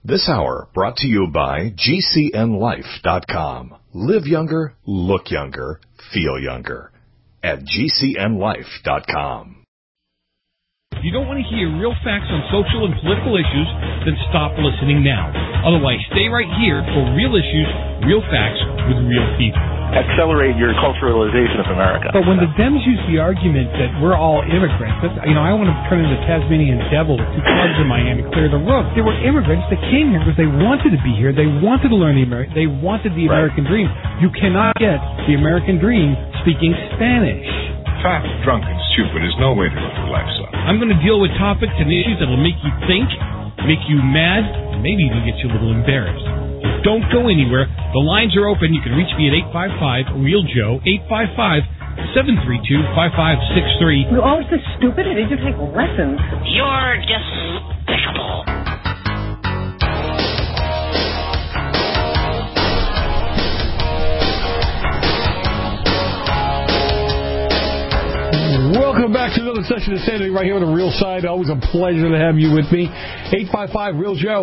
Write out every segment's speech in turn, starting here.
This hour brought to you by GCNLife.com. Live younger, look younger, feel younger. At GCNLife.com. If you don't want to hear real facts on social and political issues, then stop listening now. Otherwise, stay right here for real issues, real facts with real people. Accelerate your culturalization of America. But when the Dems use the argument that we're all immigrants, that's, I want to turn into Tasmanian devil with two clubs in Miami, clear the road. They were immigrants that came here because they wanted to be here. They wanted to learn they wanted the American dream. You cannot get the American dream speaking Spanish. Fat, drunk, and stupid is no way to live your life, son. I'm going to deal with topics and issues that will make you think, make you mad, and maybe even get you a little embarrassed. Don't go anywhere. The lines are open. You can reach me at 855-REAL-JOE, 855-732-5563. You're always so stupid. I need to take lessons. You're despicable. Welcome back to another session of Sanity right here on The Real Side. Always a pleasure to have you with me. 855-REAL-JOE,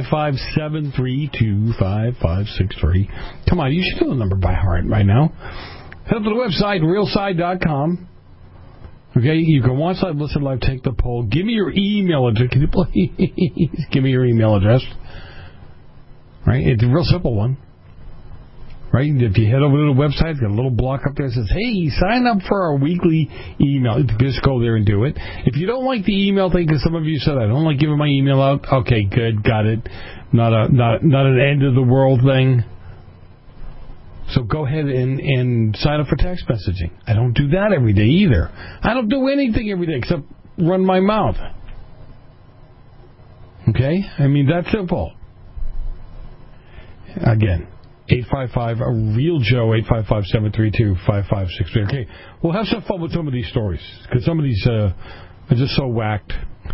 855-732-5563. Come on, you should know the number by heart right now. Head up to the website, realside.com. Okay, you can watch live, listen live, take the poll. Give me your email address. Can you please give me your email address? Right? It's a real simple one. Right? If you head over to the website, it's got a little block up there that says, hey, sign up for our weekly email. Just go there and do it. If you don't like the email thing, because some of you said, I don't like giving my email out. Okay, good, got it. Not an end of the world thing. So go ahead and sign up for text messaging. I don't do that every day either. I don't do anything every day except run my mouth. Okay? I mean, that's simple. Again. 855-REAL-JOE, 855-732-5563. Okay, we'll have some fun with some of these stories, because some of these are just so whacked.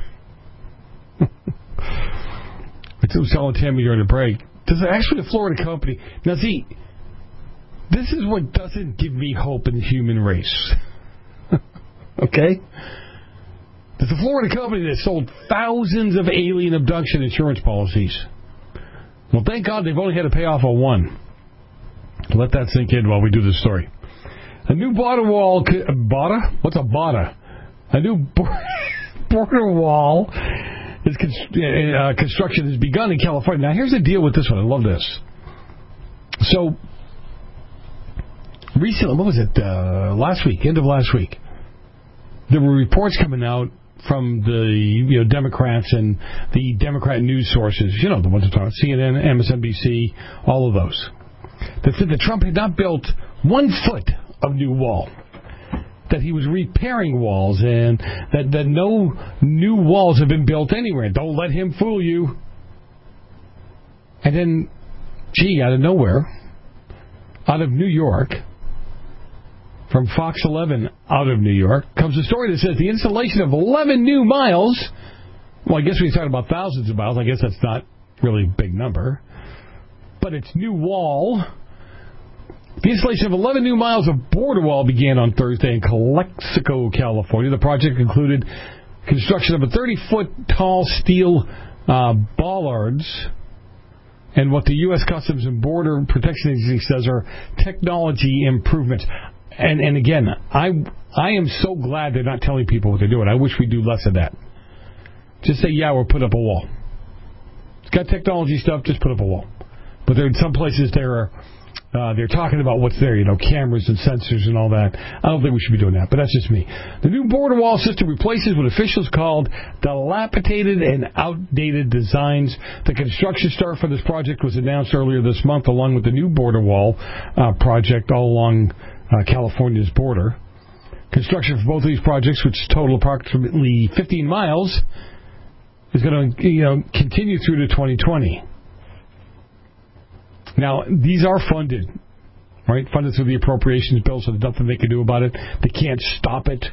I was telling Tammy during the break, there's actually a Florida company. Now, see, this is what doesn't give me hope in the human race. Okay? There's a Florida company that sold thousands of alien abduction insurance policies. Well, thank God they've only had to pay off on one. Let that sink in while we do this story. A new border wall... What's a border? A new border wall construction has begun in California. Now, here's the deal with this one. I love this. So, recently, what was it? End of last week, there were reports coming out from the Democrats and the Democrat news sources, the ones that talk, CNN, MSNBC, all of those, that said that Trump had not built 1 foot of new wall, that he was repairing walls, and that no new walls have been built anywhere. Don't let him fool you. And then, out of nowhere, out of New York, from Fox 11 out of New York, comes a story that says the installation of 11 new miles, well, I guess when you're talking about thousands of miles, I guess that's not really a big number, but it's new wall. The installation of 11 new miles of border wall began on Thursday in Calexico, California. The project included construction of a 30-foot tall steel bollards and what the U.S. Customs and Border Protection Agency says are technology improvements. And again, I am so glad they're not telling people what they're doing. I wish we do less of that. Just say, we'll put up a wall. It's got technology stuff, just put up a wall. But there in some places they're talking about what's there, cameras and sensors and all that. I don't think we should be doing that, but that's just me. The new border wall system replaces what officials called dilapidated and outdated designs. The construction start for this project was announced earlier this month, along with the new border wall project all along California's border. Construction for both of these projects, which total approximately 15 miles, is going to continue through to 2020. Now, these are funded, right? Funded through the appropriations bill, so there's nothing they can do about it. They can't stop it.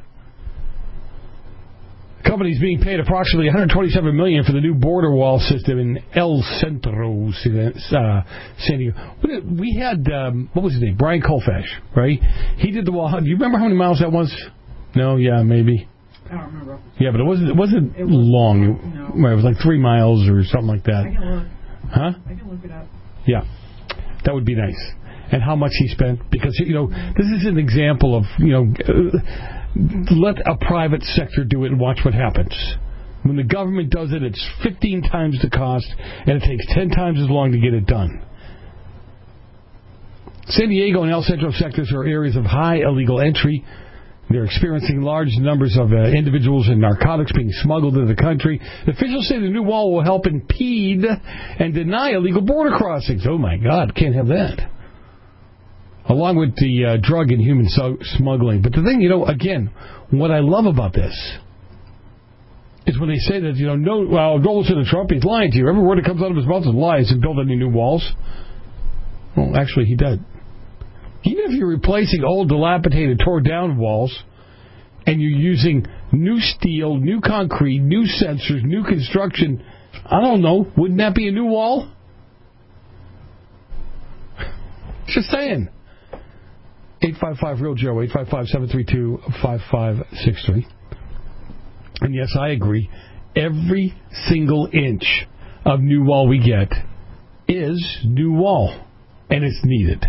The company's being paid approximately $127 million for the new border wall system in El Centro, San Diego. We had, what was his name? Brian Colfax, right? He did the wall. Do you remember how many miles that was? No? Yeah, maybe. I don't remember. Yeah, but it wasn't long. No. Right, it was like 3 miles or something like that. Huh? I can look it up. Yeah. That would be nice. And how much he spent. Because, this is an example of, let a private sector do it and watch what happens. When the government does it, it's 15 times the cost, and it takes 10 times as long to get it done. San Diego and El Centro sectors are areas of high illegal entry. They're experiencing large numbers of individuals and narcotics being smuggled into the country. Officials say the new wall will help impede and deny illegal border crossings. Oh, my God, can't have that. Along with the drug and human smuggling. But the thing, again, what I love about this is when they say that, don't listen to Trump, he's lying to you. Every word that comes out of his mouth is lies and build any new walls. Well, actually, he did. Even if you're replacing old, dilapidated, tore-down walls, and you're using new steel, new concrete, new sensors, new construction, I don't know, wouldn't that be a new wall? Just saying. 855-REAL-JOE, 855-732-5563. And yes, I agree. Every single inch of new wall we get is new wall, and it's needed.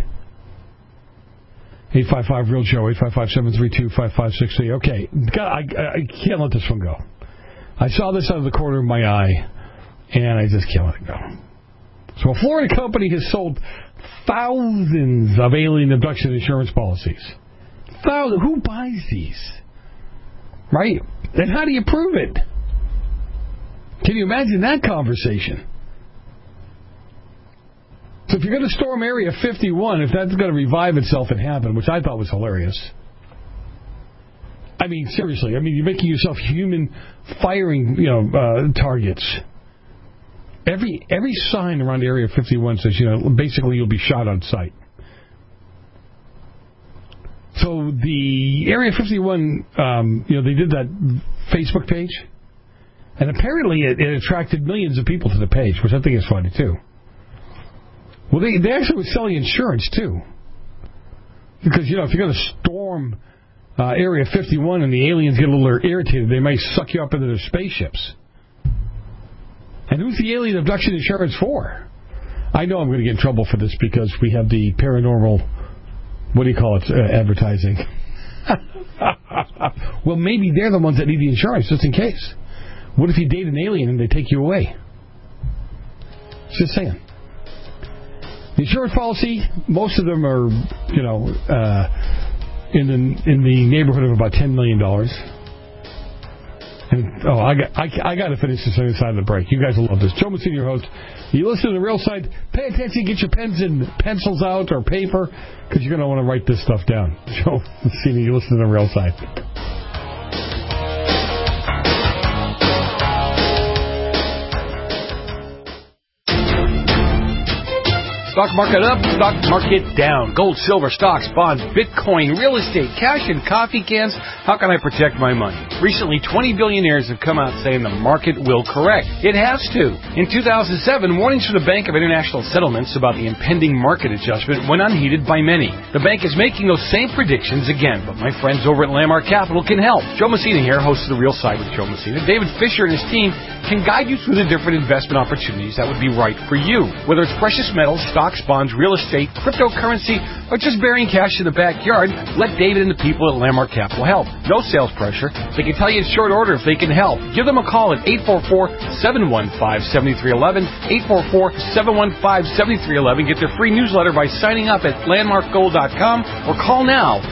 855-REAL-JOE, 855-732-5563. Okay, I can't let this one go. I saw this out of the corner of my eye, and I just can't let it go. So a Florida company has sold thousands of alien abduction insurance policies. Thousands. Who buys these? Right? And how do you prove it? Can you imagine that conversation? So if you're going to storm Area 51, if that's going to revive itself and happen, which I thought was hilarious. I mean, seriously. You're making yourself human firing, targets. Every sign around Area 51 says, basically you'll be shot on sight. So the Area 51, they did that Facebook page, and apparently it attracted millions of people to the page, which I think is funny too. Well, they actually were selling insurance too, because if you're going to storm Area 51 and the aliens get a little irritated, they may suck you up into their spaceships. And who's the alien abduction insurance for? I know I'm going to get in trouble for this because we have the paranormal, advertising. Well, maybe they're the ones that need the insurance, just in case. What if you date an alien and they take you away? Just saying. The insurance policy, most of them are, in the neighborhood of about $10 million. And, I got to finish this on the side of the break. You guys will love this. Joe Messina, your host. You listen to the Real Side. Pay attention. Get your pens and pencils out or paper because you're going to want to write this stuff down. Joe Messina, you listen to the Real Side. Stock market up, stock market down. Gold, silver, stocks, bonds, Bitcoin, real estate, cash, and coffee cans. How can I protect my money? Recently, 20 billionaires have come out saying the market will correct. It has to. In 2007, warnings from the Bank of International Settlements about the impending market adjustment went unheeded by many. The bank is making those same predictions again, but my friends over at Landmark Capital can help. Joe Messina here, host of The Real Side with Joe Messina. David Fisher and his team can guide you through the different investment opportunities that would be right for you. Whether it's precious metals, stocks, bonds, real estate, cryptocurrency, or just burying cash in the backyard, let David and the people at Landmark Capital help. No sales pressure. They can tell you in short order if they can help. Give them a call at 844-715-7311, 844-715-7311. Get their free newsletter by signing up at landmarkgold.com or call now,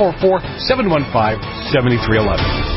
844-715-7311.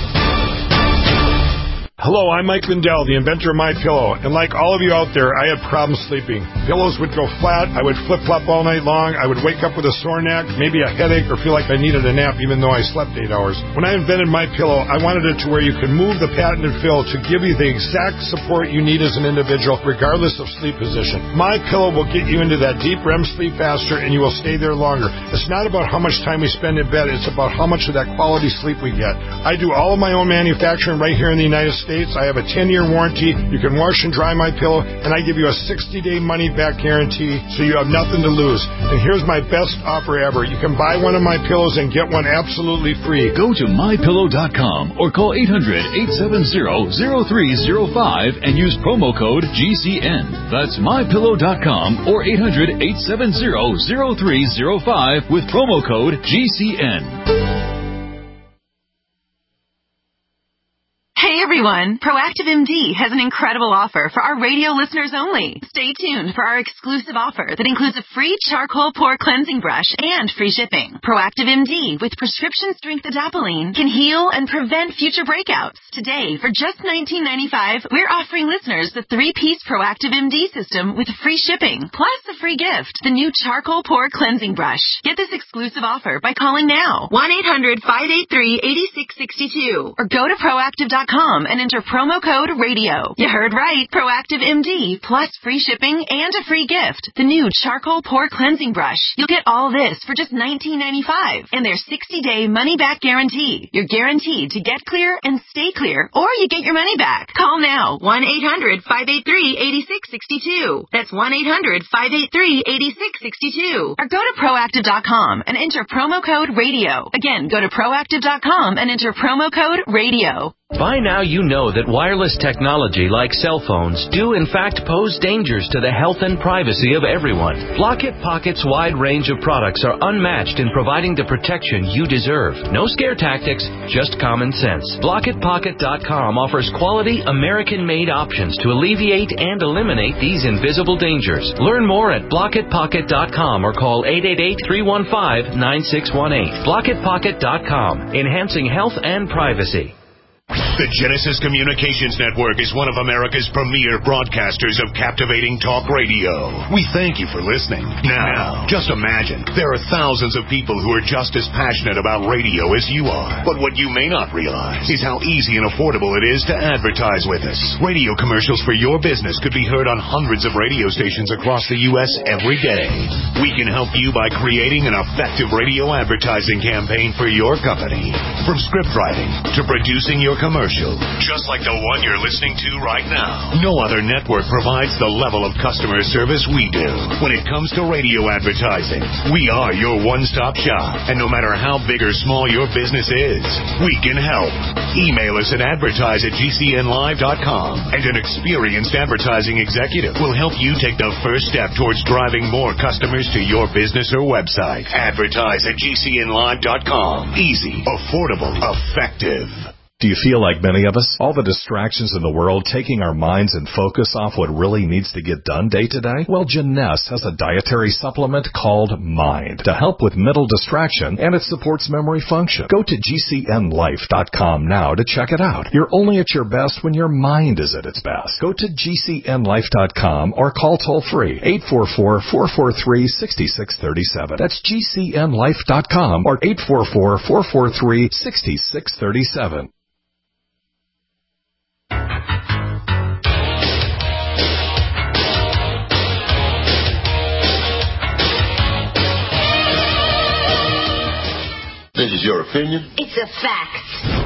Hello, I'm Mike Lindell, the inventor of MyPillow, and like all of you out there, I had problems sleeping. Pillows would go flat, I would flip-flop all night long, I would wake up with a sore neck, maybe a headache, or feel like I needed a nap even though I slept 8 hours. When I invented MyPillow, I wanted it to where you could move the patented fill to give you the exact support you need as an individual, regardless of sleep position. MyPillow will get you into that deep REM sleep faster, and you will stay there longer. It's not about how much time we spend in bed, it's about how much of that quality sleep we get. I do all of my own manufacturing right here in the United States. States. I have a 10-year warranty. You can wash and dry my pillow, and I give you a 60-day money-back guarantee, so you have nothing to lose. And here's my best offer ever. You can buy one of my pillows and get one absolutely free. Go to mypillow.com or call 800-870-0305 and use promo code GCN. That's mypillow.com or 800-870-0305 with promo code GCN. Hey everyone, Proactive MD has an incredible offer for our radio listeners only. Stay tuned for our exclusive offer that includes a free charcoal pore cleansing brush and free shipping. Proactive MD with prescription strength adapalene can heal and prevent future breakouts. Today, for just $19.95, we're offering listeners the 3-piece Proactive MD system with free shipping, plus a free gift, the new charcoal pore cleansing brush. Get this exclusive offer by calling now, 1-800-583-8662, or go to proactive.com and enter promo code radio. You heard right. Proactive MD plus free shipping and a free gift. The new charcoal pore cleansing brush. You'll get all this for just $19.95 and their 60-day money-back guarantee. You're guaranteed to get clear and stay clear, or you get your money back. Call now. 1-800-583-8662. That's 1-800-583-8662. Or go to proactive.com and enter promo code radio. Again, go to proactive.com and enter promo code radio. By now you know that wireless technology like cell phones do in fact pose dangers to the health and privacy of everyone. Blockit Pocket's wide range of products are unmatched in providing the protection you deserve. No scare tactics, just common sense. BlockitPocket.com offers quality American-made options to alleviate and eliminate these invisible dangers. Learn more at BlockitPocket.com or call 888-315-9618. BlockitPocket.com, enhancing health and privacy. The Genesis Communications Network is one of America's premier broadcasters of captivating talk radio. We thank you for listening. Now, just imagine, there are thousands of people who are just as passionate about radio as you are. But what you may not realize is how easy and affordable it is to advertise with us. Radio commercials for your business could be heard on hundreds of radio stations across the U.S. every day. We can help you by creating an effective radio advertising campaign for your company. From script writing to producing your commercial, just like the one you're listening to right now. No other network provides the level of customer service we do. When it comes to radio advertising, we are your one-stop shop. And no matter how big or small your business is, we can help. Email us at advertise@gcnlive.com, and an experienced advertising executive will help you take the first step towards driving more customers to your business or website. Advertise@gcnlive.com. Easy, affordable, effective. Do you feel like many of us? All the distractions in the world taking our minds and focus off what really needs to get done day to day? Well, Jeunesse has a dietary supplement called Mind to help with mental distraction, and it supports memory function. Go to GCNlife.com now to check it out. You're only at your best when your mind is at its best. Go to GCNlife.com or call toll-free 844-443-6637. That's GCNlife.com or 844-443-6637. This is your opinion? It's a fact.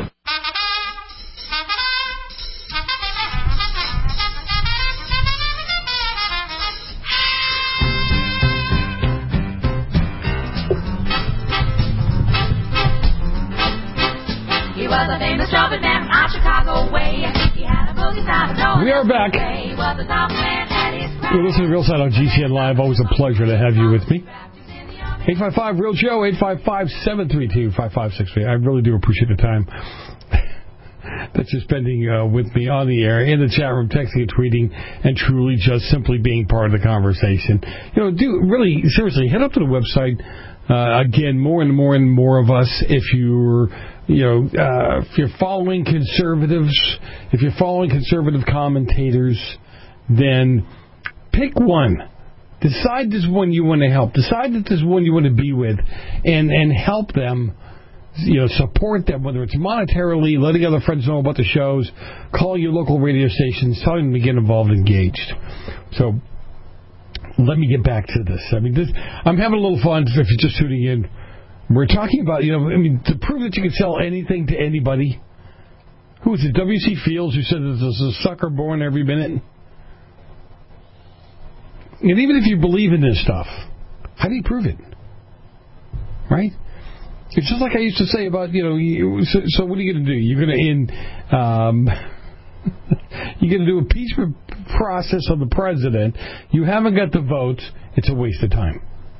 He was a famous trumpet man from out Chicago way. He had a boogie sound. We are back. You're listening to Real Side on GCN Live. Always a pleasure to have you with me. 855-REAL-JOE, 855-732-5563. I really do appreciate the time that you're spending with me on the air, in the chat room, texting and tweeting, and truly just simply being part of the conversation. You know, really, seriously, head up to the website. Again, more and more of us, if you're following conservatives, if you're following conservative commentators, then pick one. Decide this one you want to help. Decide that this one you want to be with, and help them. Support them, whether it's monetarily, letting other friends know about the shows, call your local radio stations, telling them to get involved, engaged. So let me get back to this. I'm having a little fun if you're just tuning in. We're talking about, to prove that you can sell anything to anybody Who was it, W.C. Fields, who said that there's a sucker born every minute? And even if you believe in this stuff, how do you prove it? Right? It's just like I used to say about, so what are you going to do? You're going to do impeachment process on the president. You haven't got the votes. It's a waste of time.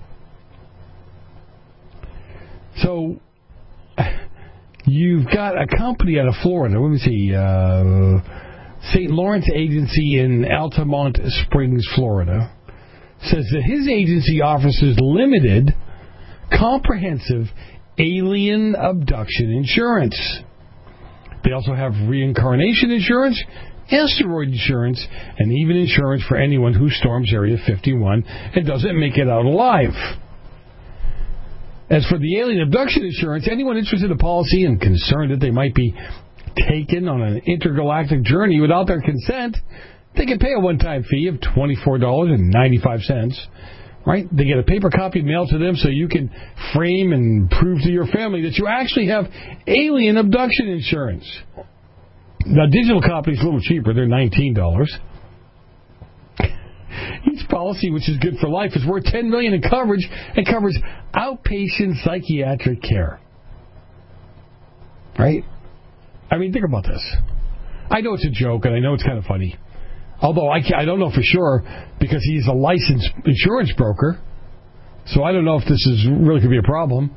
So you've got a company out of Florida. Let me see. St. Lawrence Agency in Altamont Springs, Florida, says that his agency offers limited, comprehensive alien abduction insurance. They also have reincarnation insurance, asteroid insurance, and even insurance for anyone who storms Area 51 and doesn't make it out alive. As for the alien abduction insurance, anyone interested in a policy and concerned that they might be taken on an intergalactic journey without their consent, they can pay a one-time fee of $24.95. Right? They get a paper copy mailed to them so you can frame and prove to your family that you actually have alien abduction insurance. Now, digital copies are a little cheaper. They're $19. Each policy, which is good for life, is worth $10 million in coverage and covers outpatient psychiatric care. Right? I mean, think about this. I know it's a joke, and I know it's kind of funny. Although I don't know for sure because he's a licensed insurance broker. So I don't know if this is really going to be a problem.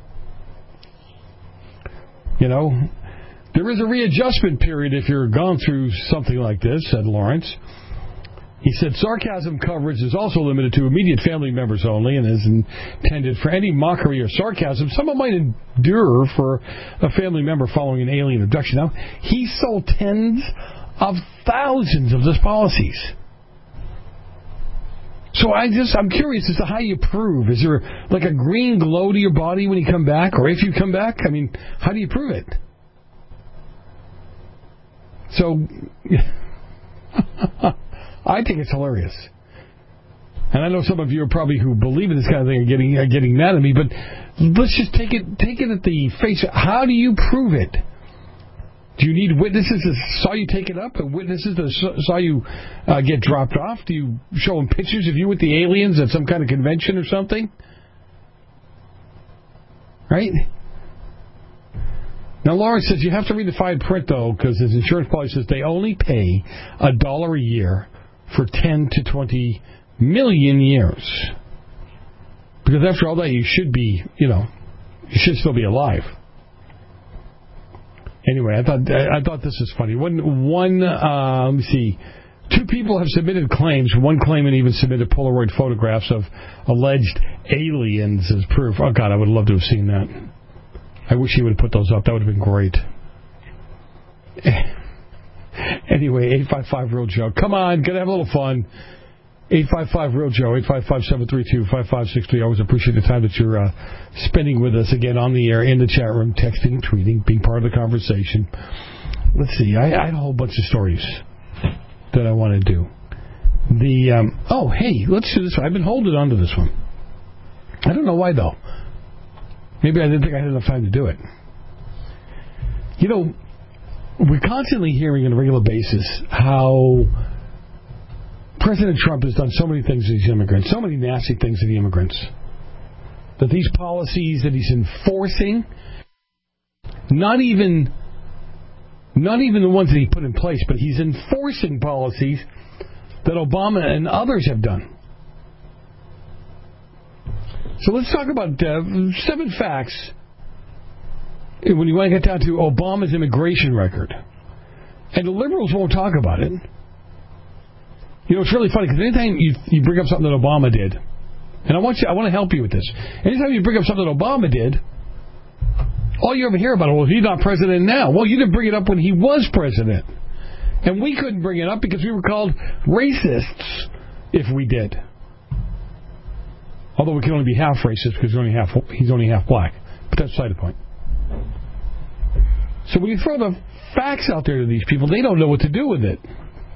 There is a readjustment period if you're gone through something like this, said Lawrence. He said sarcasm coverage is also limited to immediate family members only and is intended for any mockery or sarcasm someone might endure for a family member following an alien abduction. Now, he sold tens of thousands of those policies. So I'm curious as to how you prove. Is there like a green glow to your body when you come back, or if you come back? I mean, how do you prove it? So, I think it's hilarious. And I know some of you are probably who believe in this kind of thing are getting mad at me, but let's just take it at the face. How do you prove it? Do you need witnesses that saw you take it up and witnesses that saw you get dropped off? Do you show them pictures of you with the aliens at some kind of convention or something? Right? Now, Lawrence says you have to read the fine print, though, because his insurance policy says they only pay $1 a year for 10 to 20 million years. Because after all that, you should be, you should still be alive. Anyway, I thought this is funny. Let me see. 2 people have submitted claims. One claimant even submitted Polaroid photographs of alleged aliens as proof. Oh, God, I would love to have seen that. I wish he would have put those up. That would have been great. Anyway, 855-REAL-JOE. Come on, gotta have a little fun. 855-REAL-JOE, 855-732-5563. I always appreciate the time that you're spending with us again on the air, in the chat room, texting, tweeting, being part of the conversation. Let's see. I had a whole bunch of stories that I want to do. Hey, let's do this one. I've been holding on to this one. I don't know why, though. Maybe I didn't think I had enough time to do it. We're constantly hearing on a regular basis how President Trump has done so many things to these immigrants, so many nasty things to the immigrants, that these policies that he's enforcing, not even the ones that he put in place, but he's enforcing policies that Obama and others have done. So let's talk about 7 facts when you want to get down to Obama's immigration record. And the liberals won't talk about it. It's really funny because anytime you bring up something that Obama did, and I want to help you with this. Anytime you bring up something that Obama did, all you ever hear about, well, he's not president now. Well, you didn't bring it up when he was president. And we couldn't bring it up because we were called racists if we did. Although we can only be half racist because he's only half black. But that's beside the point. So when you throw the facts out there to these people, they don't know what to do with it.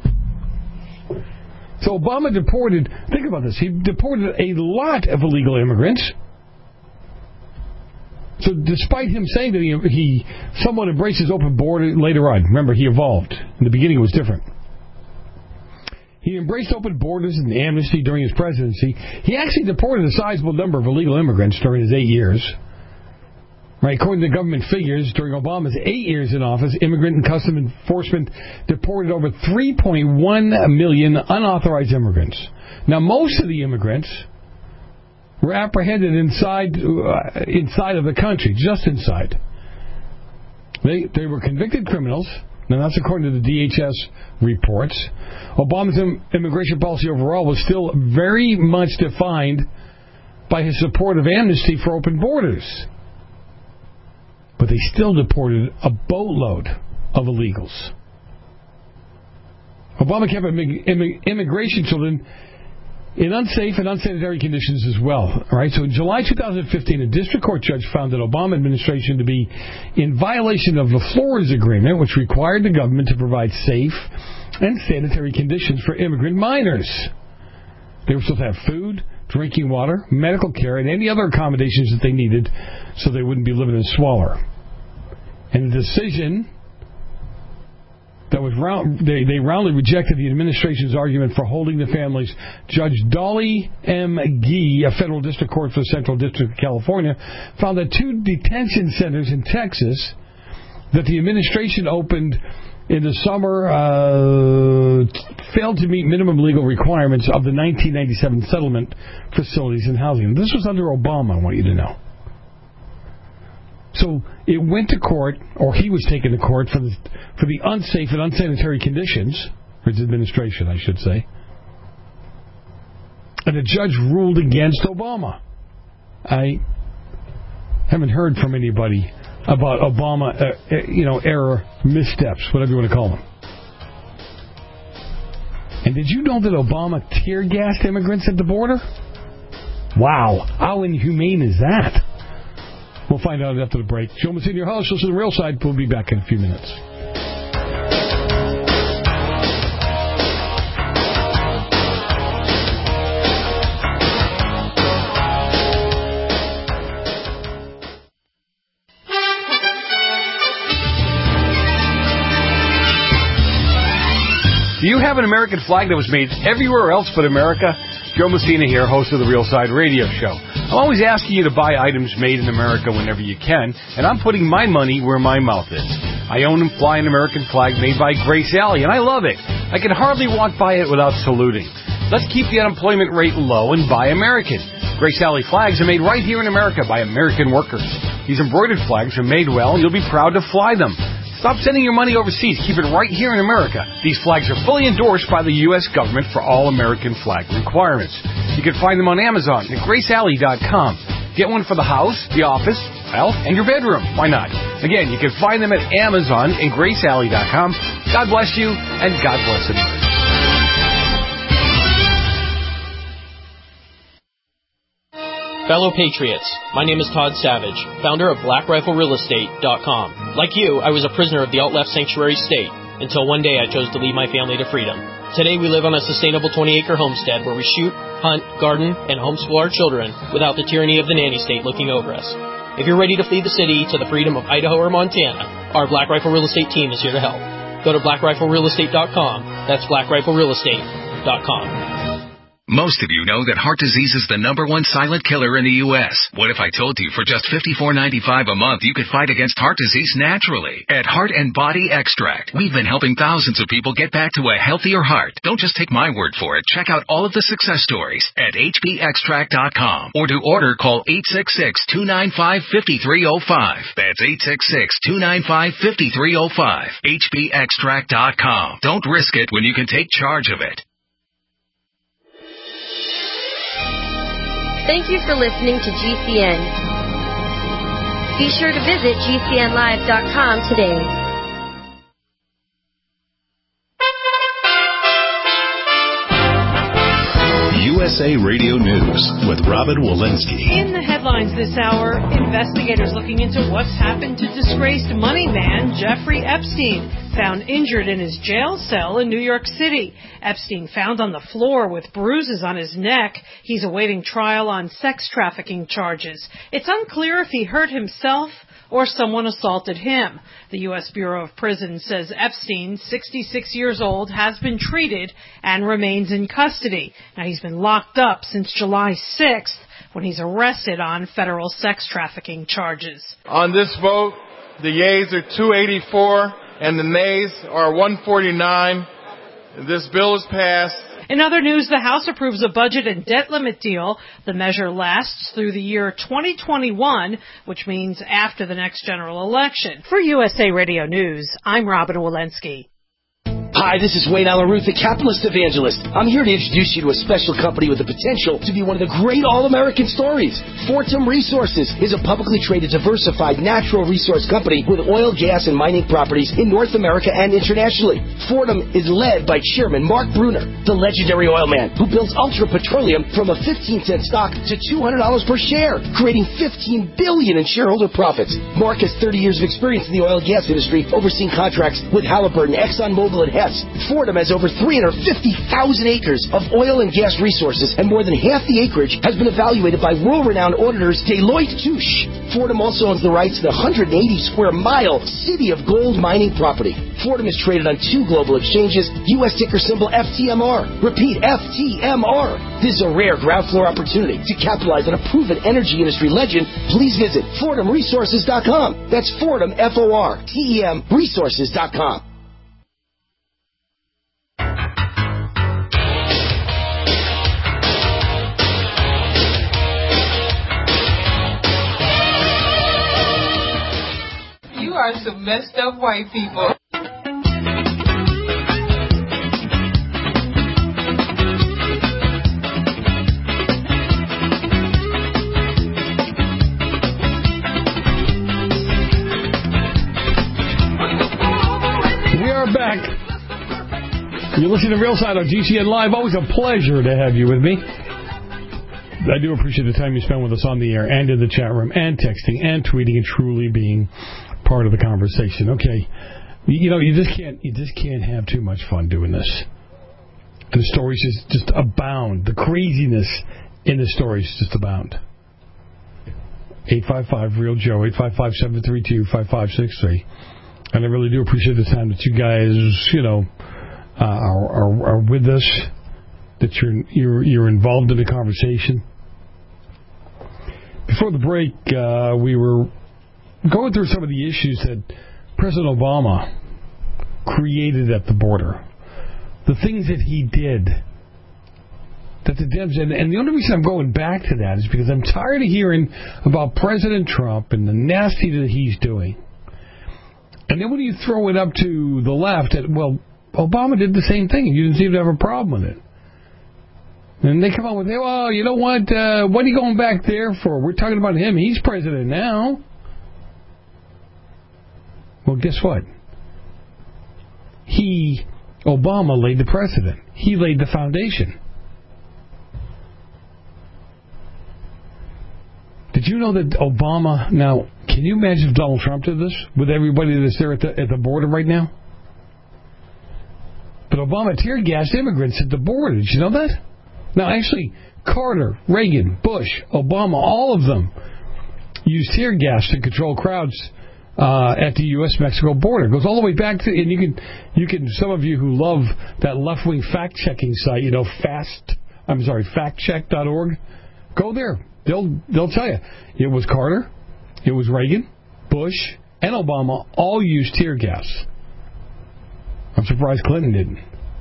So Obama deported, think about this, he deported a lot of illegal immigrants. So despite him saying that he somewhat embraces open border later on, remember, he evolved. In the beginning, it was different. He embraced open borders and amnesty during his presidency. He actually deported a sizable number of illegal immigrants during his 8 years. Right, according to government figures, during Obama's 8 years in office, Immigrant and Customs Enforcement deported over 3.1 million unauthorized immigrants. Now, most of the immigrants were apprehended inside of the country, just inside. They were convicted criminals. Now, that's according to the DHS reports. Obama's immigration policy overall was still very much defined by his support of amnesty for open borders. But they still deported a boatload of illegals. Obama kept immigration children in unsafe and unsanitary conditions as well. All right? So in July 2015, a district court judge found the Obama administration to be in violation of the Flores Agreement, which required the government to provide safe and sanitary conditions for immigrant minors. They were supposed to have food, drinking water, medical care, and any other accommodations that they needed so they wouldn't be living in squalor. And the decision that was they roundly rejected the administration's argument for holding the families. Judge Dolly M. Gee, a federal district court for the Central District of California, found that 2 detention centers in Texas that the administration opened in the summer failed to meet minimum legal requirements of the 1997 settlement facilities and housing. This was under Obama, I want you to know. So it went to court, or he was taken to court for the unsafe and unsanitary conditions, for his administration, I should say. And the judge ruled against Obama. I haven't heard from anybody about Obama, error missteps, whatever you want to call them. And did you know that Obama tear-gassed immigrants at the border? Wow, how inhumane is that? We'll find out after the break. Joe Mazzini, your host. Listen to The Real Side. We'll be back in a few minutes. Do you have an American flag that was made everywhere else but America? Joe Messina here, host of the Real Side Radio Show. I'm always asking you to buy items made in America whenever you can, and I'm putting my money where my mouth is. I own and fly an American flag made by Grace Alley, and I love it. I can hardly walk by it without saluting. Let's keep the unemployment rate low and buy American. Grace Alley flags are made right here in America by American workers. These embroidered flags are made well, and you'll be proud to fly them. Stop sending your money overseas. Keep it right here in America. These flags are fully endorsed by the U.S. government for all American flag requirements. You can find them on Amazon at GraceAlley.com. Get one for the house, the office, well, and your bedroom. Why not? Again, you can find them at Amazon and GraceAlley.com. God bless you, and God bless America. Fellow Patriots, my name is Todd Savage, founder of BlackRifleRealEstate.com. Like you, I was a prisoner of the out-left sanctuary state, until one day I chose to lead my family to freedom. Today we live on a sustainable 20-acre homestead where we shoot, hunt, garden, and homeschool our children without the tyranny of the nanny state looking over us. If you're ready to flee the city to the freedom of Idaho or Montana, our Black Rifle Real Estate team is here to help. Go to BlackRifleRealEstate.com. That's BlackRifleRealEstate.com. Most of you know that heart disease is the #1 silent killer in the U.S. What if I told you for just $54.95 a month you could fight against heart disease naturally? At Heart and Body Extract, we've been helping thousands of people get back to a healthier heart. Don't just take my word for it. Check out all of the success stories at hbextract.com. Or to order, call 866-295-5305. That's 866-295-5305. hbextract.com. Don't risk it when you can take charge of it. Thank you for listening to GCN. Be sure to visit GCNlive.com today. USA Radio News with Robin Walensky. In the headlines this hour, investigators looking into what's happened to disgraced money man Jeffrey Epstein. found injured in his jail cell in New York City. Epstein found on the floor with bruises on his neck. He's awaiting trial on sex trafficking charges. It's unclear if he hurt himself or someone assaulted him. The U.S. Bureau of Prisons says Epstein, 66 years old, has been treated and remains in custody. Now, he's been locked up since July 6th when he's arrested on federal sex trafficking charges. On this vote, the yeas are 284 and the nays are 149. This bill is passed. In other news, the House approves a budget and debt limit deal. The measure lasts through the year 2021, which means after the next general election. For USA Radio News, I'm Robin Walensky. Hi, this is Wayne Allen Ruth, the capitalist evangelist. I'm here to introduce you to a special company with the potential to be one of the great all-American stories. Fortum Resources is a publicly traded, diversified natural resource company with oil, gas, and mining properties in North America and internationally. Fortum is led by Chairman Mark Bruner, the legendary oil man who builds Ultra Petroleum from a 15-cent stock to $200 per share, creating $15 billion in shareholder profits. Mark has 30 years of experience in the oil and gas industry, overseeing contracts with Halliburton, ExxonMobil, and Hess. Fortum has over 350,000 acres of oil and gas resources, and more than half the acreage has been evaluated by world-renowned auditors Deloitte Touche. Fortum also owns the rights to the 180-square-mile City of Gold mining property. Fortum is traded on 2 global exchanges, U.S. ticker symbol FTMR. Repeat, FTMR. This is a rare ground floor opportunity to capitalize on a proven energy industry legend. Please visit FortumResources.com. That's Fortum, F-O-R-T-E-M, Resources.com. You are some messed up white people. We are back. You're listening to Real Side on GCN Live. Always a pleasure to have you with me. I do appreciate the time you spend with us on the air and in the chat room and texting and tweeting and truly being part of the conversation. Okay, you just can't have too much fun doing this. The stories just abound. The craziness in the stories just abound. 855-REAL-JOE, 855-732-5563. And I really do appreciate the time that you guys, are with us, that you're involved in the conversation. Before the break, we were going through some of the issues that President Obama created at the border. The things that he did. That the Dems, and the only reason I'm going back to that is because I'm tired of hearing about President Trump and the nasty that he's doing. And then when you throw it up to the left, Obama did the same thing and you didn't seem to have a problem with it. And they come out with, well, you know what are you going back there for? We're talking about him. He's president now. Well, guess what? Obama laid the precedent. He laid the foundation. Did you know that Obama... Now, can you imagine if Donald Trump did this with everybody that's there at the border right now? But Obama tear-gassed immigrants at the border. Did you know that? Now, actually, Carter, Reagan, Bush, Obama, all of them used tear gas to control crowds at the U.S.-Mexico border. It goes all the way back to, and you can. Some of you who love that left-wing fact-checking site, factcheck.org, go there. They'll tell you. It was Carter, it was Reagan, Bush, and Obama all used tear gas. I'm surprised Clinton didn't.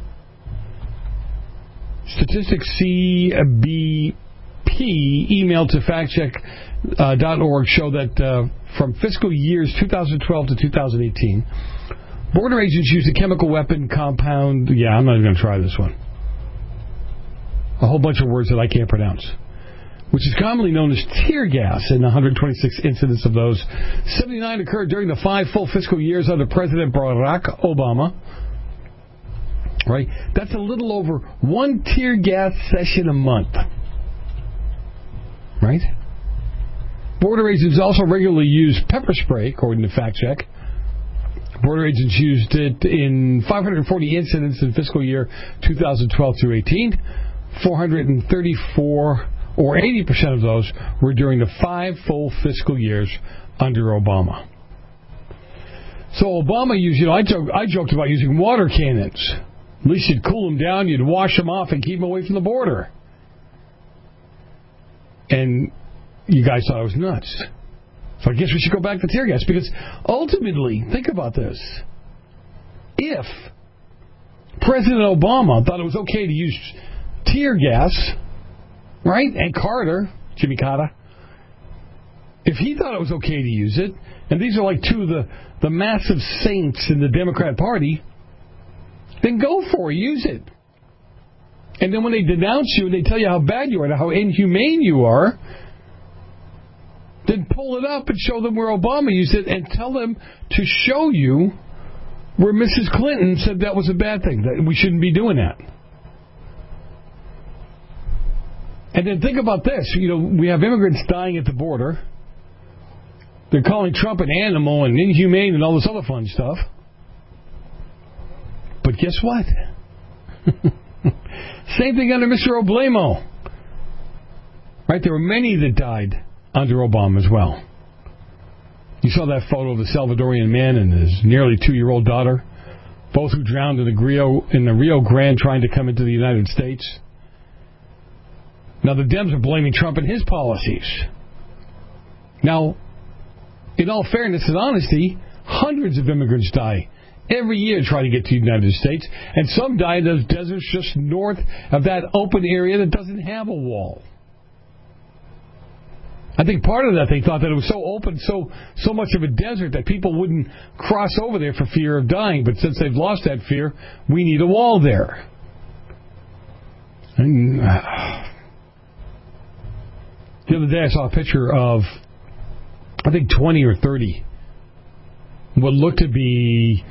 Statistics CBP emailed to factcheck.org show that from fiscal years 2012 to 2018, border agents used a chemical weapon compound. Yeah, I'm not even going to try this one. A whole bunch of words that I can't pronounce. Which is commonly known as tear gas, in 126 incidents of those. 79 occurred during the 5 full fiscal years under President Barack Obama. Right? That's a little over 1 tear gas session a month. Right? Border agents also regularly use pepper spray, according to Fact Check. Border agents used it in 540 incidents in fiscal year 2012 through 18. 434, or 80% of those, were during the 5 full fiscal years under Obama. So Obama used, I joked about using water cannons. At least you'd cool them down, you'd wash them off, and keep them away from the border. And you guys thought I was nuts. So I guess we should go back to tear gas, because ultimately, think about this. If President Obama thought it was okay to use tear gas, right, and Carter, Jimmy Carter, if he thought it was okay to use it, and these are like two of the massive saints in the Democrat Party, then go for it, use it. And then when they denounce you and they tell you how bad you are and how inhumane you are, then pull it up and show them where Obama used it and tell them to show you where Mrs. Clinton said that was a bad thing, that we shouldn't be doing that. And then think about this. We have immigrants dying at the border. They're calling Trump an animal and inhumane and all this other fun stuff. But guess what? Same thing under Mr. Oblamo. Right? There were many that died under Obama as well. You saw that photo of the Salvadorian man and his nearly 2-year-old daughter, both who drowned in the Rio Grande trying to come into the United States. Now, the Dems are blaming Trump and his policies. Now, in all fairness and honesty, hundreds of immigrants die every year trying to get to the United States, and some die in those deserts just north of that open area that doesn't have a wall. I think part of that, they thought that it was so open, so much of a desert that people wouldn't cross over there for fear of dying. But since they've lost that fear, we need a wall there. And, the other day I saw a picture of, I think, 20 or 30 what looked to be,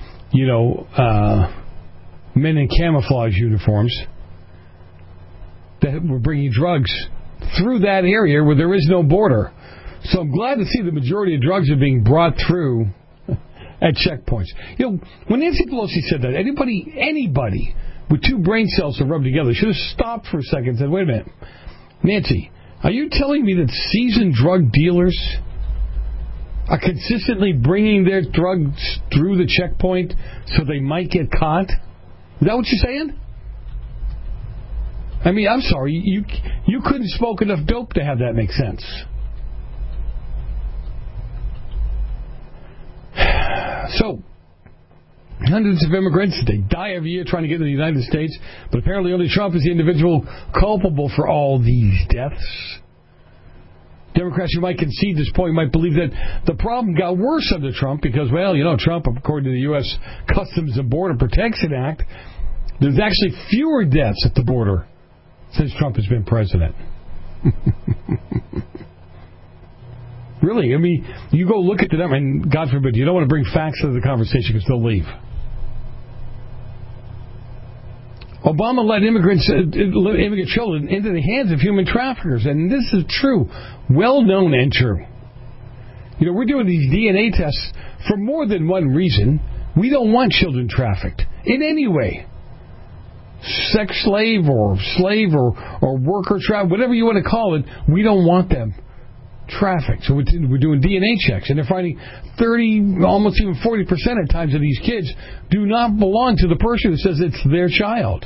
men in camouflage uniforms that were bringing drugs through that area where there is no border. So I'm glad to see the majority of drugs are being brought through at checkpoints. When Nancy Pelosi said that, anybody with 2 brain cells to rub together should have stopped for a second and said, wait a minute, Nancy, are you telling me that seasoned drug dealers are consistently bringing their drugs through the checkpoint so they might get caught? Is that what you're saying? I mean, I'm sorry, you couldn't smoke enough dope to have that make sense. So, hundreds of immigrants, they die every year trying to get to the United States, but apparently only Trump is the individual culpable for all these deaths. Democrats who might concede this point might believe that the problem got worse under Trump because, Trump, according to the U.S. Customs and Border Protection Act, there's actually fewer deaths at the border since Trump has been president. Really, I mean, you go look at them, and God forbid, you don't want to bring facts into the conversation because they'll leave. Obama let immigrant children into the hands of human traffickers, and this is true, well known and true. We're doing these DNA tests for more than one reason. We don't want children trafficked in any way. Sex slave or worker traffic, whatever you want to call it, we don't want them trafficked. So we're doing DNA checks, and they're finding 30, almost even 40% at times of these kids do not belong to the person who says it's their child.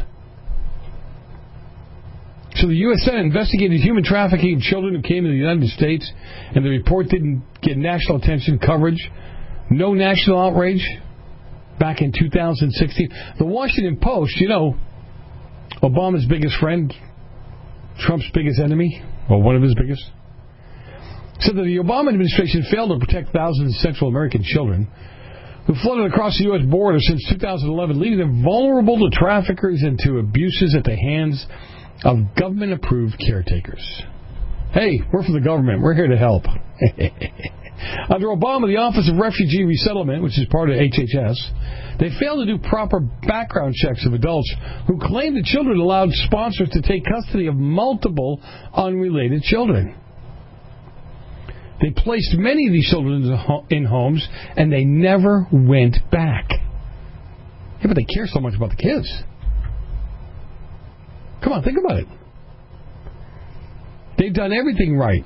So the U.S. Senate investigated human trafficking of children who came to the United States, and the report didn't get national attention coverage. No national outrage back in 2016. The Washington Post, Obama's biggest friend, Trump's biggest enemy, or one of his biggest, said that the Obama administration failed to protect thousands of Central American children who flooded across the U.S. border since 2011, leaving them vulnerable to traffickers and to abuses at the hands of government-approved caretakers. Hey, we're from the government. We're here to help. Under Obama, the Office of Refugee Resettlement, which is part of HHS, they failed to do proper background checks of adults who claimed the children allowed sponsors to take custody of multiple unrelated children. They placed many of these children in homes, and they never went back. Yeah, but they care so much about the kids. Come on, think about it. They've done everything right.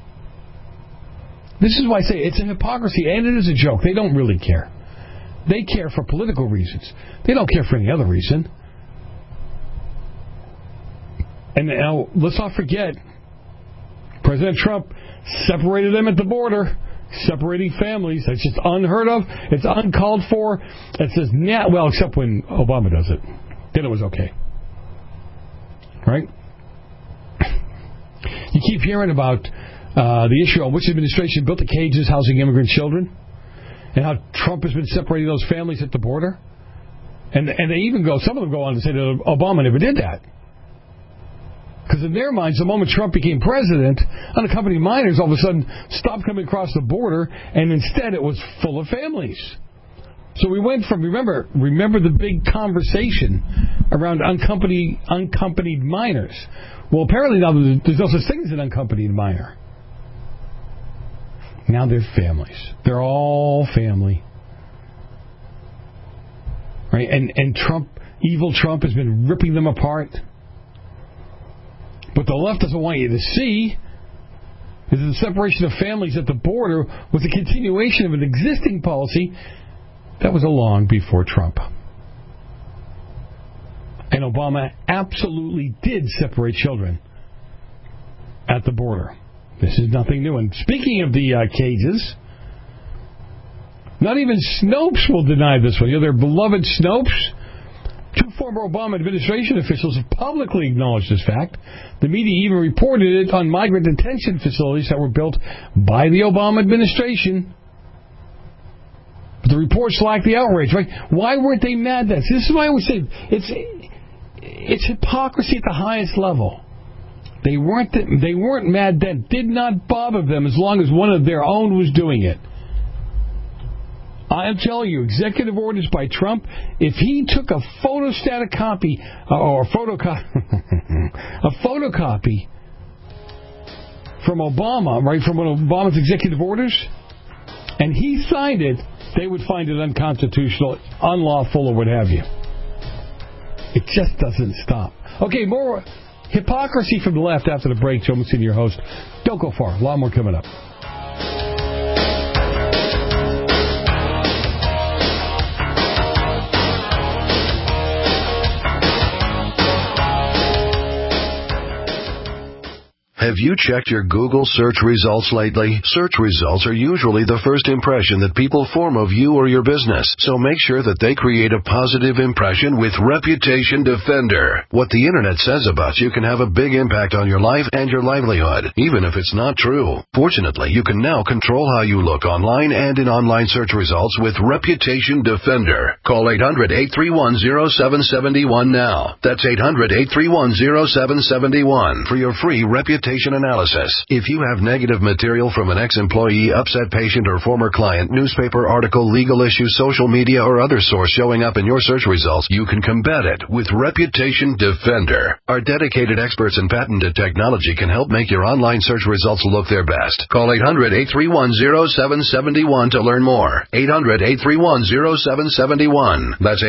This is why I say it's a hypocrisy, and it is a joke. They don't really care. They care for political reasons. They don't care for any other reason. And now, let's not forget, President Trump separated them at the border, separating families. That's just unheard of. It's uncalled for. It says, well, except when Obama does it. Then it was okay. Right? You keep hearing about the issue on which administration built the cages housing immigrant children, and how Trump has been separating those families at the border. And they even go, some of them go on to say that Obama never did that. Because in their minds, the moment Trump became president, unaccompanied minors all of a sudden stopped coming across the border, and instead it was full of families. So we went from, remember the big conversation around unaccompanied minors. Well, apparently now there's no such thing as an unaccompanied minor. Now they're families. They're all family. Right? And Trump, evil Trump, has been ripping them apart. What the left doesn't want you to see is that the separation of families at the border was a continuation of an existing policy that was long before Trump. And Obama absolutely did separate children at the border. This is nothing new. And speaking of the cages, not even Snopes will deny this one. You know, their beloved Snopes. Two former Obama administration officials have publicly acknowledged this fact. The media even reported it on migrant detention facilities that were built by the Obama administration. But the reports lack the outrage, right? Why weren't they mad then? See, this is why I always say it's hypocrisy at the highest level. They weren't mad then. Did not bother them as long as one of their own was doing it. I'm telling you, executive orders by Trump, if he took a photostatic copy, or a photocopy from Obama, right, from one of Obama's executive orders, and he signed it, they would find it unconstitutional, unlawful, or what have you. It just doesn't stop. Okay, more hypocrisy from the left after the break. Joe Messina, your host. Don't go far. A lot more coming up. Have you checked your Google search results lately? Search results are usually the first impression that people form of you or your business, so make sure that they create a positive impression with Reputation Defender. What the internet says about you can have a big impact on your life and your livelihood, even if it's not true. Fortunately, you can now control how you look online and in online search results with Reputation Defender. Call 800-831-0771 now. That's 800-831-0771 for your free reputation analysis. If you have negative material from an ex-employee, upset patient, or former client, newspaper article, legal issue, social media, or other source showing up in your search results, you can combat it with Reputation Defender. Our dedicated experts in patented technology can help make your online search results look their best. Call 800-831-0771 to learn more. 800-831-0771. That's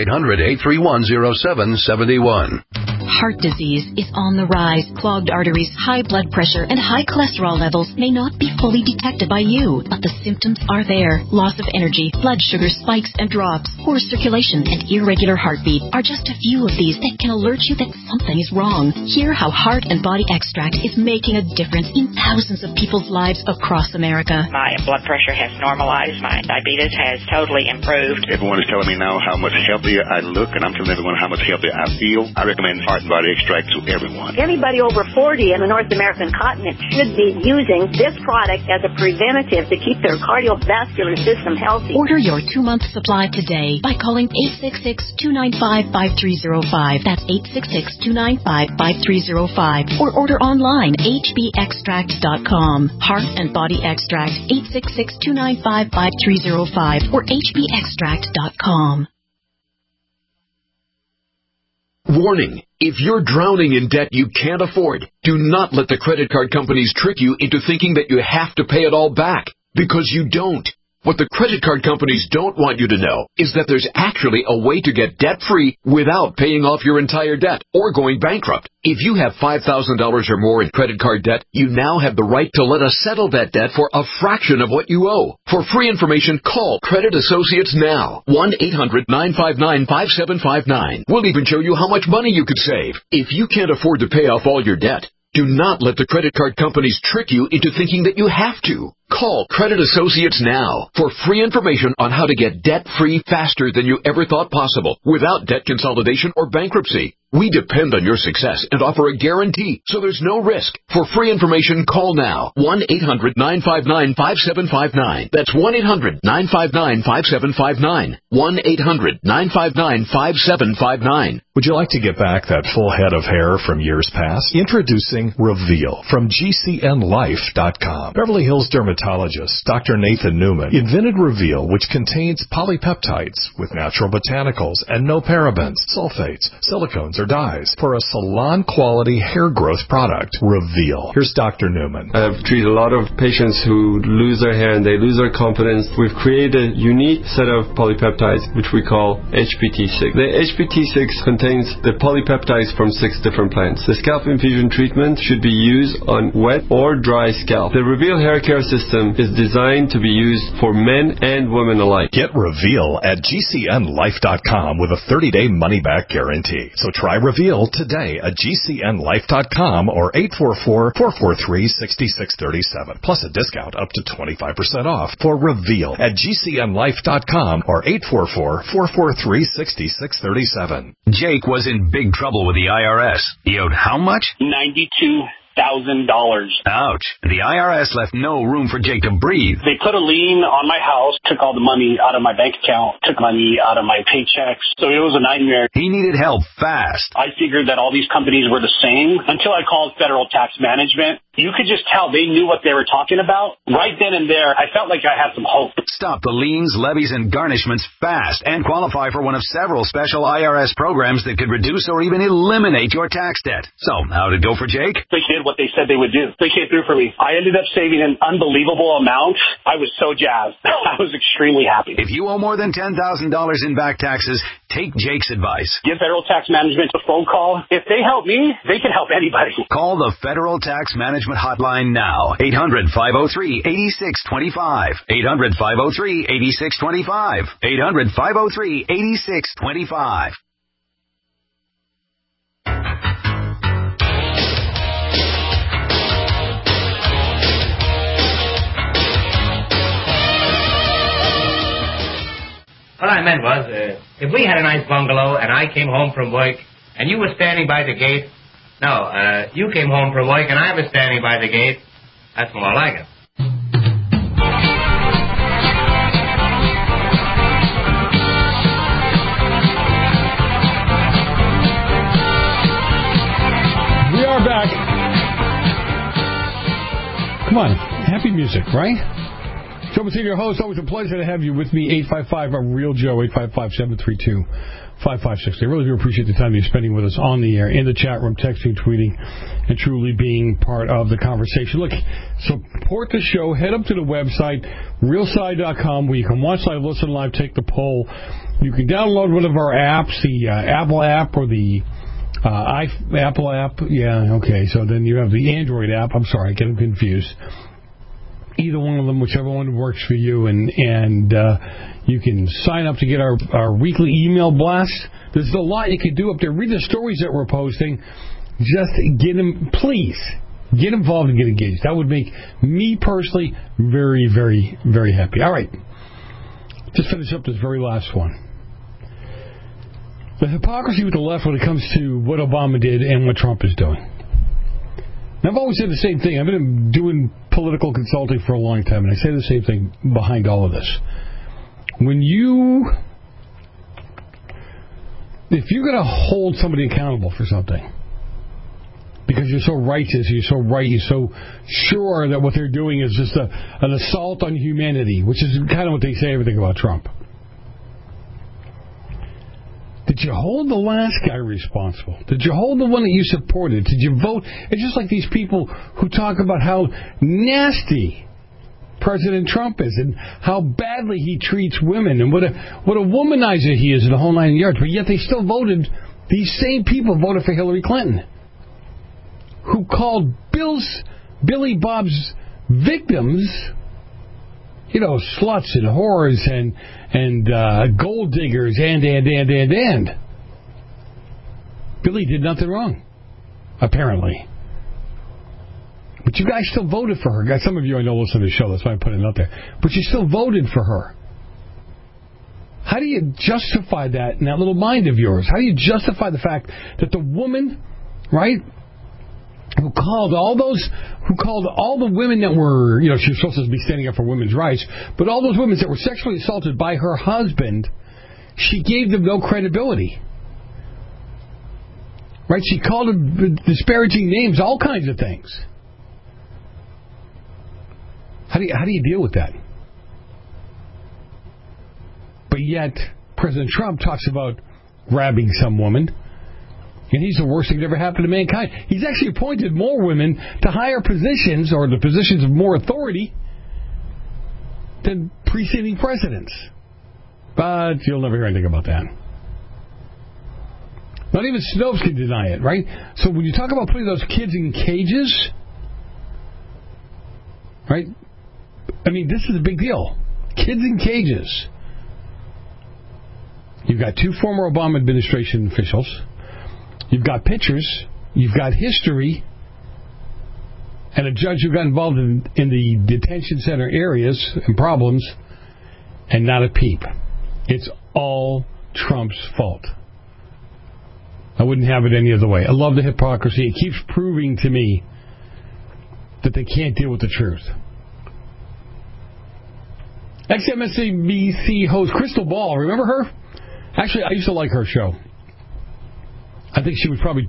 800-831-0771. Heart disease is on the rise. Clogged arteries, high blood pressure, and high cholesterol levels may not be fully detected by you, but the symptoms are there. Loss of energy, blood sugar spikes and drops, poor circulation, and irregular heartbeat are just a few of these that can alert you that something is wrong. Hear how Heart and Body Extract is making a difference in thousands of people's lives across America. My blood pressure has normalized. My diabetes has totally improved. Everyone is telling me now how much healthier I look, and I'm telling everyone how much healthier I feel. I recommend Heart and Body Extract to everyone. Anybody over 40 in the North American continent should be using this product as a preventative to keep their cardiovascular system healthy. Order your 2-month supply today by calling 866-295-5305. That's 866-295-5305. Or order online, hbextract.com. Heart and Body Extract, 866-295-5305 or hbextract.com. Warning, if you're drowning in debt you can't afford, do not let the credit card companies trick you into thinking that you have to pay it all back, because you don't. What the credit card companies don't want you to know is that there's actually a way to get debt-free without paying off your entire debt or going bankrupt. If you have $5,000 or more in credit card debt, you now have the right to let us settle that debt for a fraction of what you owe. For free information, call Credit Associates now. 1-800-959-5759. We'll even show you how much money you could save. If you can't afford to pay off all your debt, do not let the credit card companies trick you into thinking that you have to. Call Credit Associates now for free information on how to get debt-free faster than you ever thought possible without debt consolidation or bankruptcy. We depend on your success and offer a guarantee, so there's no risk. For free information, call now. 1-800-959-5759. That's 1-800-959-5759. 1-800-959-5759. Would you like to get back that full head of hair from years past? Introducing Reveal from GCNLife.com. Beverly Hills dermatologist Dr. Nathan Newman invented Reveal, which contains polypeptides with natural botanicals and no parabens, sulfates, silicones, or dyes for a salon-quality hair growth product. Reveal. Here's Dr. Newman. I've treated a lot of patients who lose their hair and they lose their confidence. We've created a unique set of polypeptides, which we call HPT6. The HPT6 contains the polypeptides from 6 different plants. The scalp infusion treatment should be used on wet or dry scalp. The Reveal hair care system is designed to be used for men and women alike. Get Reveal at GCNLife.com with a 30-day money-back guarantee. So try Reveal today at GCNLife.com or 844-443-6637. Plus a discount up to 25% off for Reveal at GCNLife.com or 844-443-6637. Jake was in big trouble with the IRS. He owed how much? $92,000. Ouch. The IRS left no room for Jake to breathe. They put a lien on my house, took all the money out of my bank account, took money out of my paychecks. So it was a nightmare. He needed help fast. I figured that all these companies were the same until I called Federal Tax Management. You could just tell they knew what they were talking about. Right then and there, I felt like I had some hope. Stop the liens, levies, and garnishments fast and qualify for one of several special IRS programs that could reduce or even eliminate your tax debt. So, how did it go for Jake? They did what they said they would do. They came through for me. I ended up saving an unbelievable amount. I was so jazzed. I was extremely happy. If you owe more than $10,000 in back taxes, take Jake's advice. Give Federal Tax Management a phone call. If they help me, they can help anybody. Call the Federal Tax Management Hotline now. 800-503-8625. 800-503-8625. 800-503-8625. What I meant was, if we had a nice bungalow and I came home from work and you were standing by the gate, you came home from work and I was standing by the gate, that's more like it. We are back. Come on, happy music, right? Joe Massino, your host. Always a pleasure to have you with me. 855-REAL-JOE, 855-732-5560. I really do appreciate the time you're spending with us on the air, in the chat room, texting, tweeting, and truly being part of the conversation. Look, support the show. Head up to the website, realside.com, where you can watch live, listen live, take the poll. You can download one of our apps, the Apple app or the Apple app. Yeah, okay. So then you have the Android app. I'm sorry, I get them confused. Either one of them, whichever one works for you, and you can sign up to get our weekly email blast. There's a lot you can do up there. Read the stories that we're posting. Just get them, please. Get involved and get engaged. That would make me personally very, very, very happy. All right. Just finish up this very last one. The hypocrisy with the left when it comes to what Obama did and what Trump is doing. And I've always said the same thing. I've been doing political consulting for a long time, and I say the same thing behind all of this. If you're going to hold somebody accountable for something, because you're so righteous, you're so right, you're so sure that what they're doing is just an assault on humanity, which is kind of what they say everything about Trump. Did you hold the last guy responsible? Did you hold the one that you supported? Did you vote? It's just like these people who talk about how nasty President Trump is and how badly he treats women and what a womanizer he is in the whole 9 yards. But yet they still voted. These same people voted for Hillary Clinton, who called Billy Bob's victims, sluts and whores and gold diggers and. Billy did nothing wrong, apparently. But you guys still voted for her. Guys, some of you I know listen to the show, that's why I put it out there. But you still voted for her. How do you justify that in that little mind of yours? How do you justify the fact that the woman, right, who called all the women that were, she was supposed to be standing up for women's rights, but all those women that were sexually assaulted by her husband, she gave them no credibility. Right? She called them disparaging names, all kinds of things. How do you deal with that? But yet, President Trump talks about grabbing some woman, and he's the worst thing that ever happened to mankind. He's actually appointed more women to higher positions, or the positions of more authority, than preceding presidents. But you'll never hear anything about that. Not even Snopes can deny it, right? So when you talk about putting those kids in cages, right? I mean, this is a big deal. Kids in cages. You've got 2 former Obama administration officials. You've got pictures. You've got history. And a judge who got involved in the detention center areas and problems, and not a peep. It's all Trump's fault. I wouldn't have it any other way. I love the hypocrisy. It keeps proving to me that they can't deal with the truth. Ex-MSNBC host Crystal Ball, remember her? Actually, I used to like her show. I think she was probably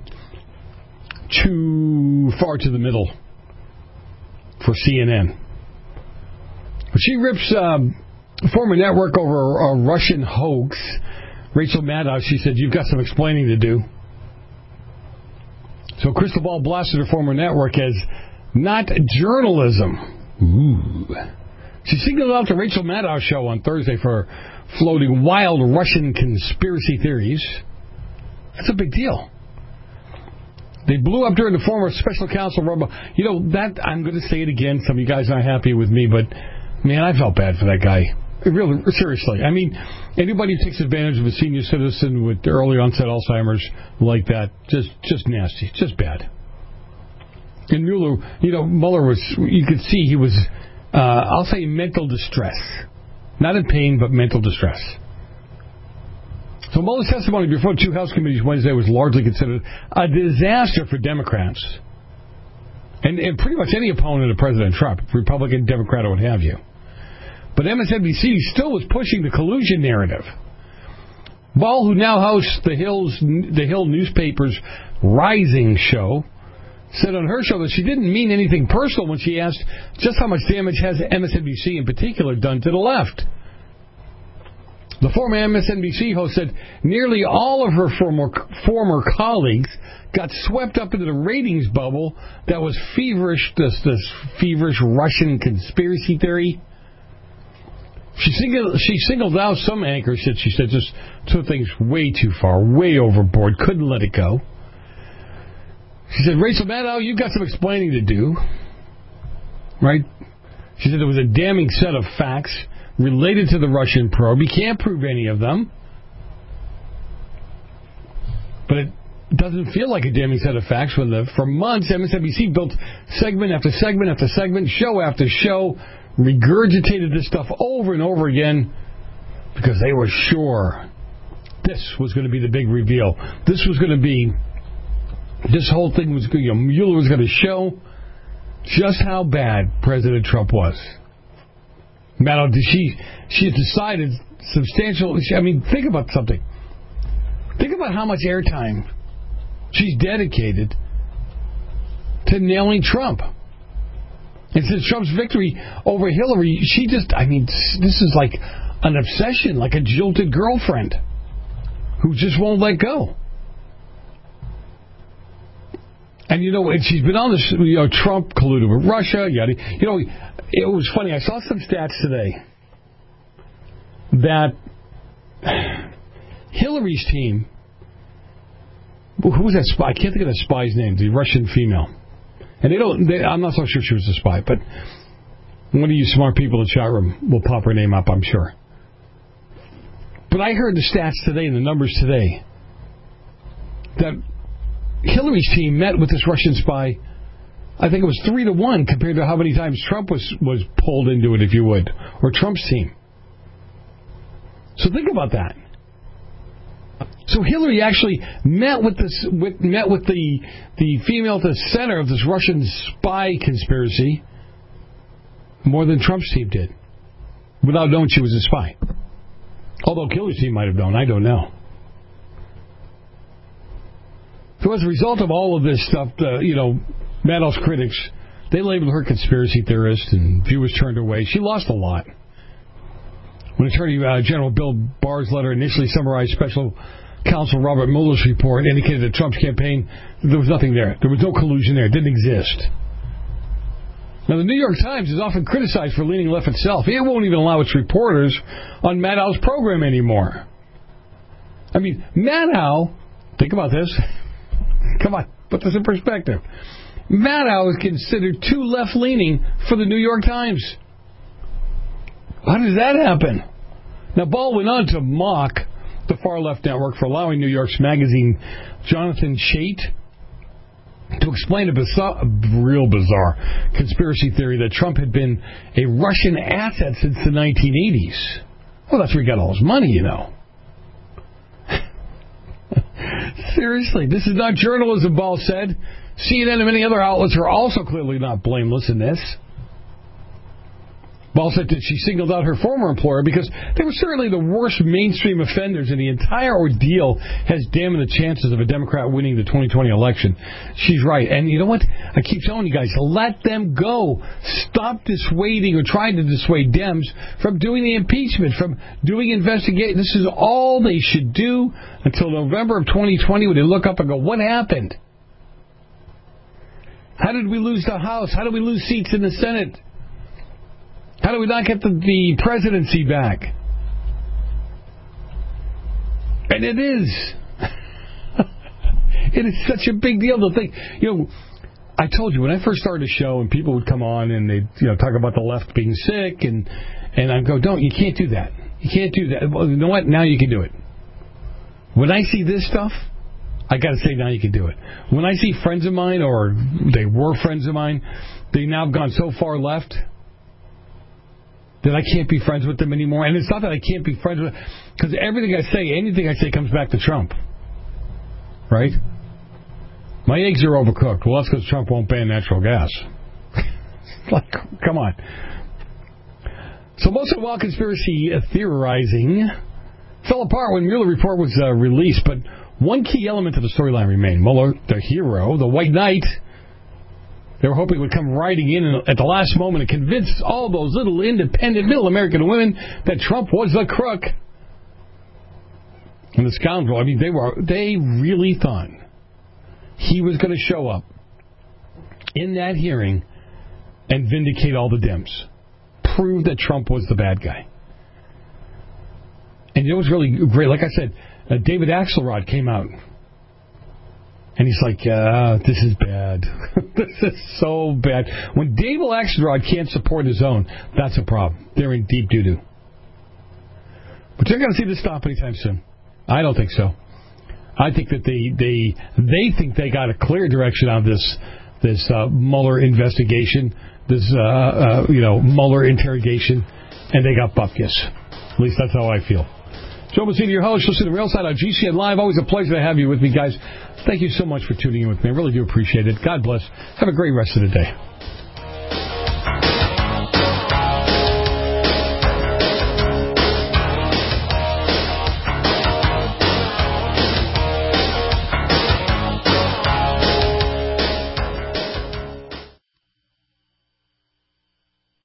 too far to the middle for CNN. But she rips former network over a Russian hoax. Rachel Maddow, she said, you've got some explaining to do. So Crystal Ball blasted her former network as not journalism. Ooh. She singled out the Rachel Maddow show on Thursday for floating wild Russian conspiracy theories. That's a big deal. They blew up during the former special counsel. That I'm going to say it again. Some of you guys aren't happy with me, but man, I felt bad for that guy. Really, seriously. I mean, anybody who takes advantage of a senior citizen with early onset Alzheimer's like that, just nasty, just bad. And Mueller was, you could see he was, I'll say mental distress. Not in pain, but mental distress. So Mueller's testimony before 2 House committees Wednesday was largely considered a disaster for Democrats. And pretty much any opponent of President Trump, Republican, Democrat, or what have you. But MSNBC still was pushing the collusion narrative. Ball, who now hosts the Hill newspaper's Rising show, said on her show that she didn't mean anything personal when she asked just how much damage has MSNBC in particular done to the left. The former MSNBC host said nearly all of her former colleagues got swept up into the ratings bubble that was feverish, this feverish Russian conspiracy theory. She singled out some anchors that she said just took things way too far, way overboard, couldn't let it go. She said, Rachel Maddow, you've got some explaining to do. Right? She said there was a damning set of facts related to the Russian probe. You can't prove any of them. But it doesn't feel like a damning set of facts when for months MSNBC built segment after segment after segment, show after show, regurgitated this stuff over and over again because they were sure this was going to be the big reveal. This whole thing was going, Mueller was going to show just how bad President Trump was. Maddow, she decided substantial. I mean, think about something. Think about how much airtime she's dedicated to nailing Trump. And since Trump's victory over Hillary, this is like an obsession, like a jilted girlfriend. who just won't let go. And, and she's been on this, Trump colluded with Russia, yada. It was funny. I saw some stats today that Hillary's team, who was that spy? I can't think of the spy's name, the Russian female. And I'm not so sure she was a spy, but one of you smart people in the chat room will pop her name up, I'm sure. But I heard the stats today and the numbers today that Hillary's team met with this Russian spy, I think it was 3-1 compared to how many times Trump was pulled into it, if you would, or Trump's team. So think about that. So Hillary actually met with the female at the center of this Russian spy conspiracy more than Trump's team did, without knowing she was a spy. Although Hillary's team might have known, I don't know. So as a result of all of this stuff, Madow's critics, they labeled her conspiracy theorist, and viewers turned her away. She lost a lot. When Attorney General Bill Barr's letter initially summarized Special Counsel Robert Mueller's report, indicated that Trump's campaign, there was nothing there. There was no collusion there. It didn't exist. Now, the New York Times is often criticized for leaning left itself. It won't even allow its reporters on Madow's program anymore. I mean, Maddow, think about this. Come on, put this in perspective. Maddow is considered too left-leaning for the New York Times. How does that happen? Now, Ball went on to mock the far-left network for allowing New York's magazine Jonathan Chait to explain a real bizarre conspiracy theory that Trump had been a Russian asset since the 1980s. Well, that's where he got all his money, Seriously, this is not journalism, Ball said. CNN and many other outlets are also clearly not blameless in this. Ball said that she singled out her former employer because they were certainly the worst mainstream offenders, and the entire ordeal has dampened the chances of a Democrat winning the 2020 election. She's right. And you know what? I keep telling you guys, let them go. Stop dissuading or trying to dissuade Dems from doing the impeachment, from doing investigation. This is all they should do until November of 2020 when they look up and go, what happened? How did we lose the House? How did we lose seats in the Senate? How do we not get the presidency back? And it is. It is such a big deal to think. I told you, when I first started the show and people would come on and they'd talk about the left being sick, and I'd go, you can't do that. You can't do that. Well, you know what? Now you can do it. When I see this stuff, I got to say now you can do it. When I see friends of mine, or they were friends of mine, they now have gone so far left that I can't be friends with them anymore. And it's not that I can't be friends with them, because everything I say, anything I say comes back to Trump. Right? My eggs are overcooked. Well, that's because Trump won't ban natural gas. Come on. So most of the wild conspiracy theorizing fell apart when the Mueller report was released, but one key element of the storyline remained. Mueller, the hero, the white knight, they were hoping would come riding in at the last moment and convince all those little independent middle American women that Trump was the crook and the scoundrel. I mean, they really thought he was going to show up in that hearing and vindicate all the Dems, prove that Trump was the bad guy. And it was really great. Like I said, David Axelrod came out. And he's like, this is bad. This is so bad. When David Axelrod can't support his own, that's a problem. They're in deep doo-doo. But you're going to see this stop anytime soon. I don't think so. I think that they think they got a clear direction on this Mueller investigation, this Mueller interrogation, and they got bupkis. At least that's how I feel. Joe Mazzini, your host. Listen to the Real Side on GCN Live. Always a pleasure to have you with me, guys. Thank you so much for tuning in with me. I really do appreciate it. God bless. Have a great rest of the day.